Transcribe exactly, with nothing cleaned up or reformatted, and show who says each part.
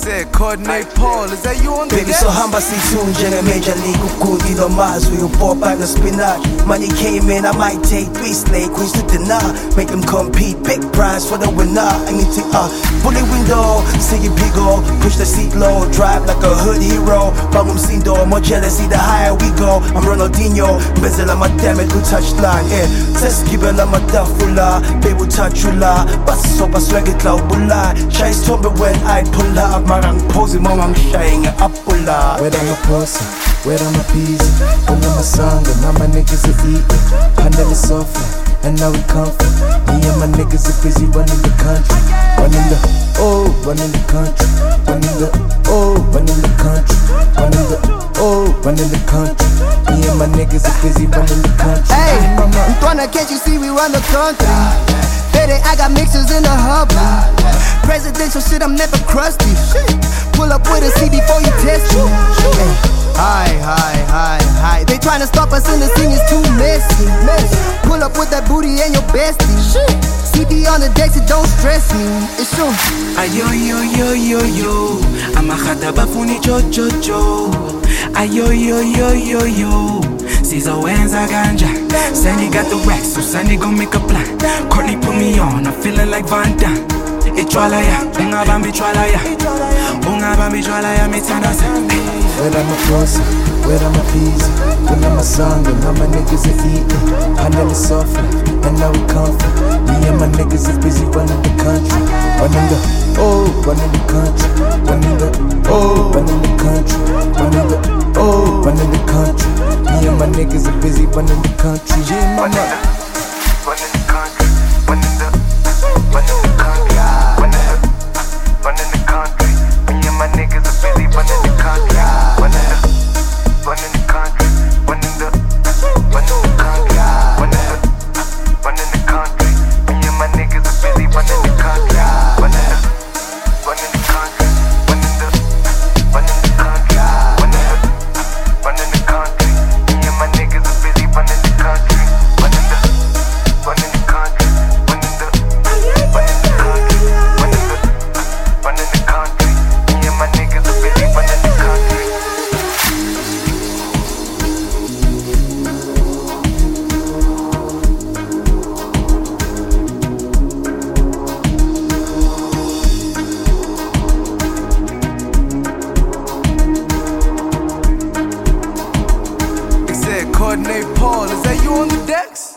Speaker 1: said coordinate Paul, is that you on the
Speaker 2: Baby, so hamba situnje nge Major League ukudi lo mazwi ufour bag of spinach. Money came in, I might take three slave queens to dinner. Make them compete, big prize for the winner. Anything, uh, bullet window, see you pigo. Push the seat low, drive like a hood hero. Bangum sindo, more jealousy the higher we go. I'm Ronaldinho, bezel I'm a damn it, good touchline, yeah. Says kibel I'm a dafula, baby touch you la. Bas so bas swag it loud bulla. Chase told me when I pull up, marang pose mom I'm shying up bulla.
Speaker 3: Where I'm a pussy, where I'm a busy. When I'm a song, and now my niggas are eating. Handle it softly, and now we comfy. Me and my niggas are busy running the country. Running the, oh, running the country. Running the, oh, running the country. Running the, oh, running the country. Me and my niggas are busy running the country.
Speaker 4: Hey, Ntwana, can't you see we run the country? Baby, I got mixers in the hub. Presidential shit, I'm never crusty. Pull up with a C before you test me. Hi, hi, hi, hi. They tryna stop us in the scene, it's too messy. Pull up with that booty and your bestie. C B on the decks, it don't stress me. It's true.
Speaker 5: Ayo, yo, yo, yo, yo. Amahata bafuni cho, cho, cho. Ayo, yo, yo, yo, yo. Caesar Wenza ganja. Sandy got the racks, so Sandy gon' make a plan. Courtney put me on, I'm feeling like Van Damme. Itwalaya, ungabambi twalaya. Ungabambi twalaya, mithanda se.
Speaker 3: Where I'm a pussy, where I'm a busy. When I'm a song, and now my niggas are eating. Handle it softly, and now we comfy. Me and my niggas are busy running the country. Running the, oh, running the country. Running the, oh, running the country. Running the, oh, running the country. Me and my niggas are busy running the country. Yeah, mama.
Speaker 1: Running the country, running the, running the country, running the, running the country. Me and my niggas are busy running the country, running the, running the country, running the, running the country, running the, running the country. Me and my niggas are busy running the country, running the, running the country, running the, running the country, running the, running the country. Me and my niggas are busy running the country, running the, running the country, running the, running the country, running the, running the country. Me and my niggas are busy running the country. They said coordinate Paul, is that you on the decks?